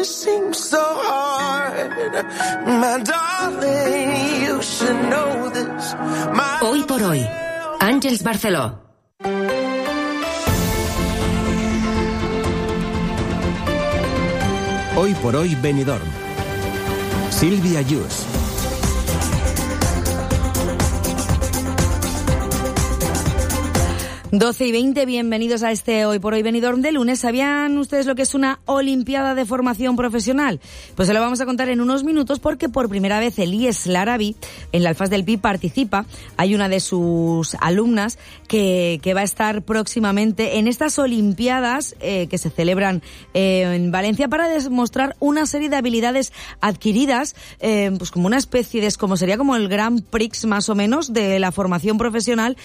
seems so hard. My darling, you should know this. Hoy por hoy, Àngels Barceló. Hoy por hoy, Benidorm. Sílvia Yus. Doce y 20, bienvenidos a este Hoy por Hoy Benidorm de lunes. ¿Sabían ustedes lo que es una Olimpiada de Formación Profesional? Pues se lo vamos a contar en unos minutos porque por primera vez Elías Larabi en la Alfaz del Pi participa. Hay una de sus alumnas que va a estar próximamente en estas Olimpiadas que se celebran en Valencia para demostrar una serie de habilidades adquiridas, pues como una especie de, como sería como el Grand Prix más o menos de la formación profesional,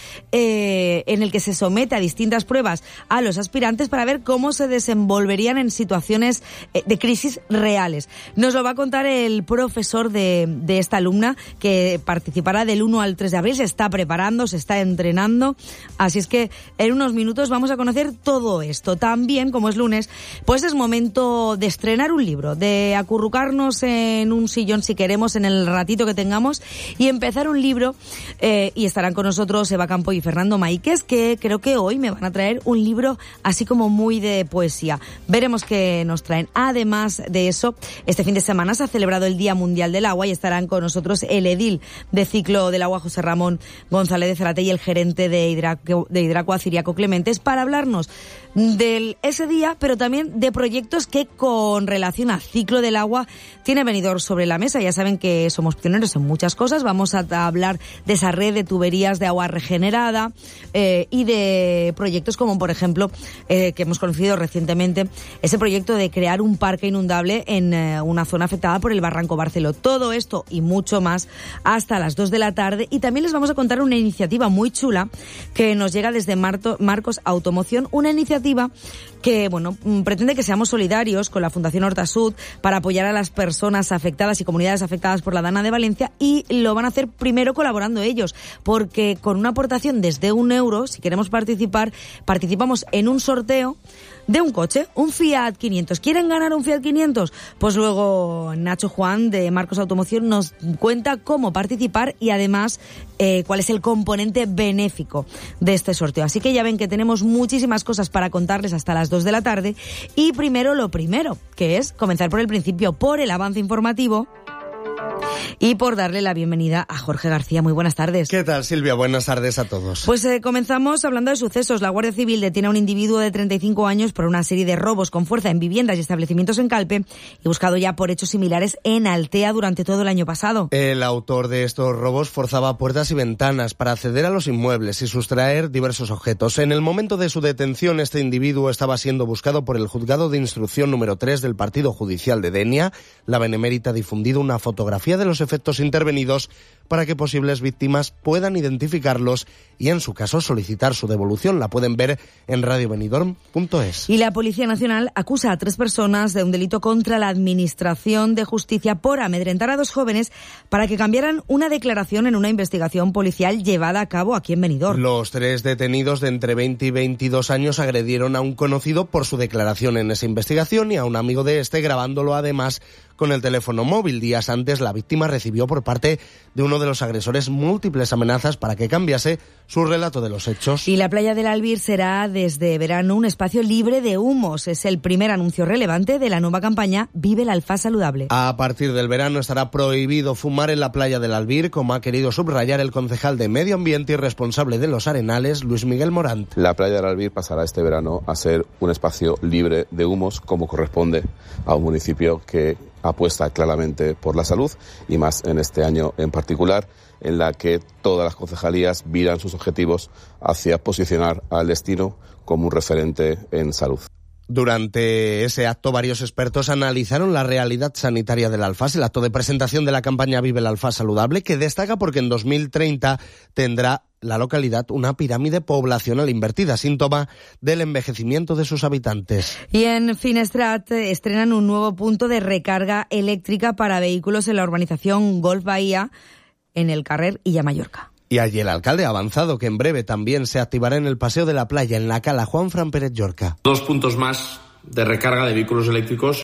en el que se somete a distintas pruebas a los aspirantes para ver cómo se desenvolverían en situaciones de crisis reales. Nos lo va a contar el profesor de esta alumna que participará del 1 al 3 de abril. Se está preparando, se está entrenando. Así es que en unos minutos vamos a conocer todo esto. También, como es lunes, pues es momento de estrenar un libro, de acurrucarnos en un sillón si queremos en el ratito que tengamos y empezar un libro. Y estarán con nosotros Eva Campo y Fernando Maíquez, que creo que hoy me van a traer un libro así como muy de poesía. Veremos qué nos traen. Además de eso, este fin de semana se ha celebrado el Día Mundial del Agua y estarán con nosotros el edil de Ciclo del Agua, José Ramón González de Zarate, y el gerente de Hidracua, Ciriaco Clementes, para hablarnos de ese día, pero también de proyectos que con relación a Ciclo del Agua tiene Benidorm sobre la mesa. Ya saben que somos pioneros en muchas cosas. Vamos a hablar de esa red de tuberías de agua regenerada y de proyectos como, por ejemplo, que hemos conocido recientemente, ese proyecto de crear un parque inundable en una zona afectada por el Barranco Barceló. Todo esto y mucho más hasta las 2 de la tarde. Y también les vamos a contar una iniciativa muy chula que nos llega desde Marcos Automoción, una iniciativa que, bueno, pretende que seamos solidarios con la Fundación Hortasud para apoyar a las personas afectadas y comunidades afectadas por la Dana de Valencia, y lo van a hacer primero colaborando ellos, porque con una aportación desde €1, si queremos participar, participamos en un sorteo de un coche, un Fiat 500. ¿Quieren ganar un Fiat 500? Pues luego Nacho Juan de Marcos Automoción nos cuenta cómo participar y además cuál es el componente benéfico de este sorteo. Así que ya ven que tenemos muchísimas cosas para contarles hasta las 2 de la tarde. Y primero lo primero, que es comenzar por el principio, por el avance informativo. Y por darle la bienvenida a Jorge García. Muy buenas tardes. ¿Qué tal, Silvia? Buenas tardes a todos. Pues comenzamos hablando de sucesos. La Guardia Civil detiene a un individuo de 35 años por una serie de robos con fuerza en viviendas y establecimientos en Calpe, y buscado ya por hechos similares en Altea durante todo el año pasado. El autor de estos robos forzaba puertas y ventanas para acceder a los inmuebles y sustraer diversos objetos. En el momento de su detención, este individuo estaba siendo buscado por el Juzgado de Instrucción número 3 del Partido Judicial de Denia. La Benemérita ha difundido una fotografía de los efectos intervenidos para que posibles víctimas puedan identificarlos y, en su caso, solicitar su devolución. La pueden ver en radiobenidorm.es. Y la Policía Nacional acusa a 3 personas de un delito contra la Administración de Justicia por amedrentar a 2 jóvenes para que cambiaran una declaración en una investigación policial llevada a cabo aquí en Benidorm. Los 3 detenidos de entre 20 y 22 años agredieron a un conocido por su declaración en esa investigación y a un amigo de este, grabándolo además con el teléfono móvil. Días antes, la víctima recibió por parte de uno de los agresores múltiples amenazas para que cambiase su relato de los hechos. Y la playa del Albir será desde verano un espacio libre de humos. Es el primer anuncio relevante de la nueva campaña Vive el Alfaz Saludable. A partir del verano estará prohibido fumar en la playa del Albir, como ha querido subrayar el concejal de Medio Ambiente y responsable de los Arenales, Luis Miguel Morant. La playa del Albir pasará este verano a ser un espacio libre de humos, como corresponde a un municipio que apuesta claramente por la salud, y más en este año en particular, en la que todas las concejalías viran sus objetivos hacia posicionar al destino como un referente en salud. Durante ese acto, varios expertos analizaron la realidad sanitaria del Alfaz, el acto de presentación de la campaña Vive el Alfaz Saludable, que destaca porque en 2030 tendrá la localidad una pirámide poblacional invertida, síntoma del envejecimiento de sus habitantes. Y en Finestrat estrenan un nuevo punto de recarga eléctrica para vehículos en la urbanización Golf Bahía, en el Carrer Illa Mallorca. Y allí el alcalde ha avanzado que en breve también se activará en el Paseo de la Playa, en la Cala Juan Fran Pérez Llorca. 2 puntos más de recarga de vehículos eléctricos